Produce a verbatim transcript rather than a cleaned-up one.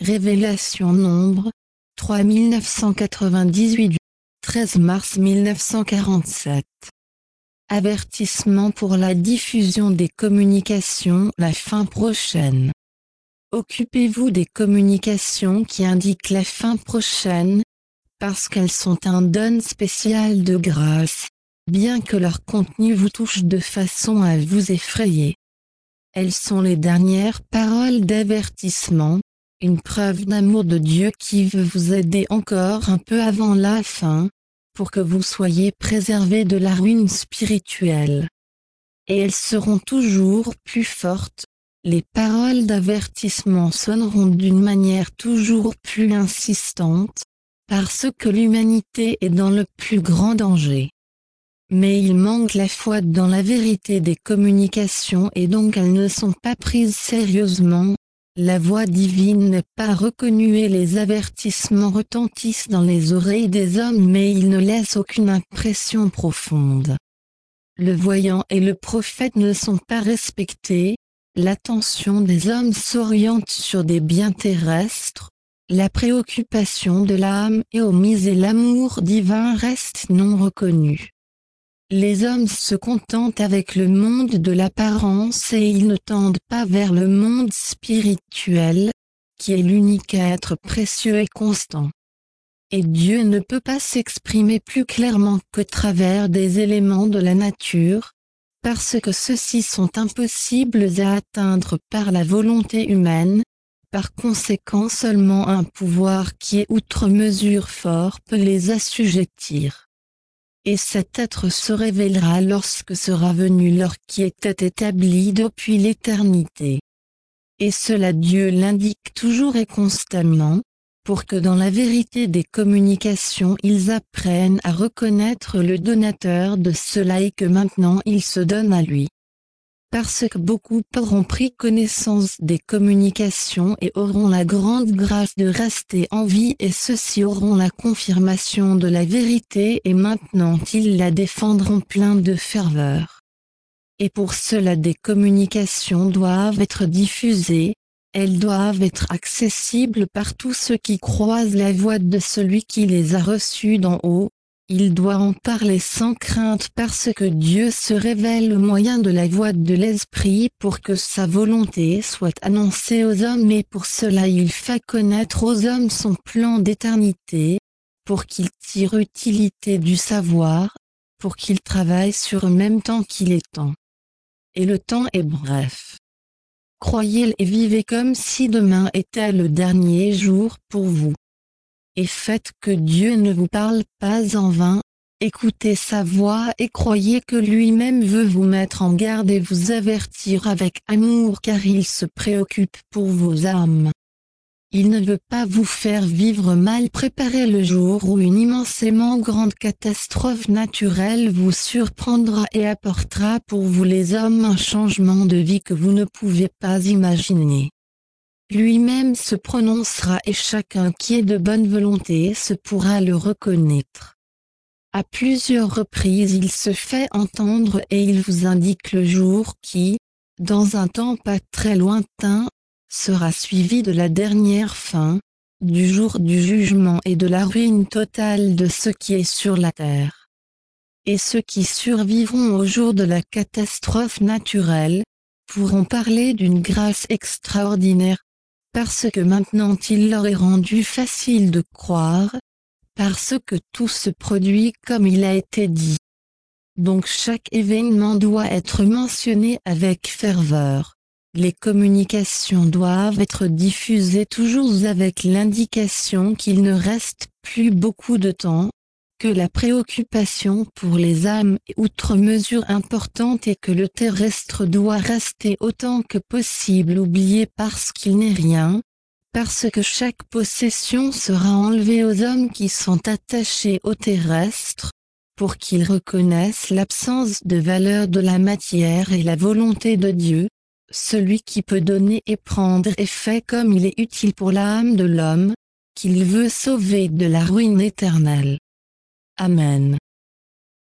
Révélation Nombre, trois mille neuf cent quatre-vingt-dix-huit du treize mars mille neuf cent quarante-sept. Avertissement pour la diffusion des communications la fin prochaine. Occupez-vous des communications qui indiquent la fin prochaine, parce qu'elles sont un don spécial de grâce, bien que leur contenu vous touche de façon à vous effrayer. Elles sont les dernières paroles d'avertissement, une preuve d'amour de Dieu qui veut vous aider encore un peu avant la fin, pour que vous soyez préservés de la ruine spirituelle. Et elles seront toujours plus fortes, les paroles d'avertissement sonneront d'une manière toujours plus insistante, parce que l'humanité est dans le plus grand danger. Mais il manque la foi dans la vérité des communications et donc elles ne sont pas prises sérieusement, la voix divine n'est pas reconnue et les avertissements retentissent dans les oreilles des hommes mais ils ne laissent aucune impression profonde. Le voyant et le prophète ne sont pas respectés, l'attention des hommes s'oriente sur des biens terrestres, la préoccupation de l'âme est omise et l'amour divin reste non reconnu. Les hommes se contentent avec le monde de l'apparence et ils ne tendent pas vers le monde spirituel, qui est l'unique être précieux et constant. Et Dieu ne peut pas s'exprimer plus clairement qu'au travers des éléments de la nature, parce que ceux-ci sont impossibles à atteindre par la volonté humaine, par conséquent seulement un pouvoir qui est outre mesure fort peut les assujettir. Et cet être se révélera lorsque sera venu l'heure qui était établie depuis l'éternité. Et cela Dieu l'indique toujours et constamment, pour que dans la vérité des communications ils apprennent à reconnaître le donateur de cela et que maintenant ils se donnent à lui. Parce que beaucoup auront pris connaissance des communications et auront la grande grâce de rester en vie et ceux-ci auront la confirmation de la vérité et maintenant ils la défendront plein de ferveur. Et pour cela des communications doivent être diffusées, elles doivent être accessibles par tous ceux qui croisent la voix de celui qui les a reçues d'en haut. Il doit en parler sans crainte parce que Dieu se révèle au moyen de la voix de l'Esprit pour que sa volonté soit annoncée aux hommes et pour cela il fait connaître aux hommes son plan d'éternité, pour qu'ils tirent utilité du savoir, pour qu'ils travaillent sur eux même temps qu'il est temps. Et le temps est bref. Croyez et vivez comme si demain était le dernier jour pour vous. Et faites que Dieu ne vous parle pas en vain, écoutez sa voix et croyez que lui-même veut vous mettre en garde et vous avertir avec amour car il se préoccupe pour vos âmes. Il ne veut pas vous faire vivre mal. Préparez le jour où une immensément grande catastrophe naturelle vous surprendra et apportera pour vous les hommes un changement de vie que vous ne pouvez pas imaginer. Lui-même se prononcera et chacun qui est de bonne volonté se pourra le reconnaître. À plusieurs reprises il se fait entendre et il vous indique le jour qui, dans un temps pas très lointain, sera suivi de la dernière fin, du jour du jugement et de la ruine totale de ce qui est sur la terre. Et ceux qui survivront au jour de la catastrophe naturelle, pourront parler d'une grâce extraordinaire, parce que maintenant il leur est rendu facile de croire, parce que tout se produit comme il a été dit. Donc chaque événement doit être mentionné avec ferveur. Les communications doivent être diffusées toujours avec l'indication qu'il ne reste plus beaucoup de temps, que la préoccupation pour les âmes est outre mesure importante et que le terrestre doit rester autant que possible oublié parce qu'il n'est rien, parce que chaque possession sera enlevée aux hommes qui sont attachés au terrestre, pour qu'ils reconnaissent l'absence de valeur de la matière et la volonté de Dieu, celui qui peut donner et prendre est fait comme il est utile pour l'âme de l'homme, qu'il veut sauver de la ruine éternelle. Amen.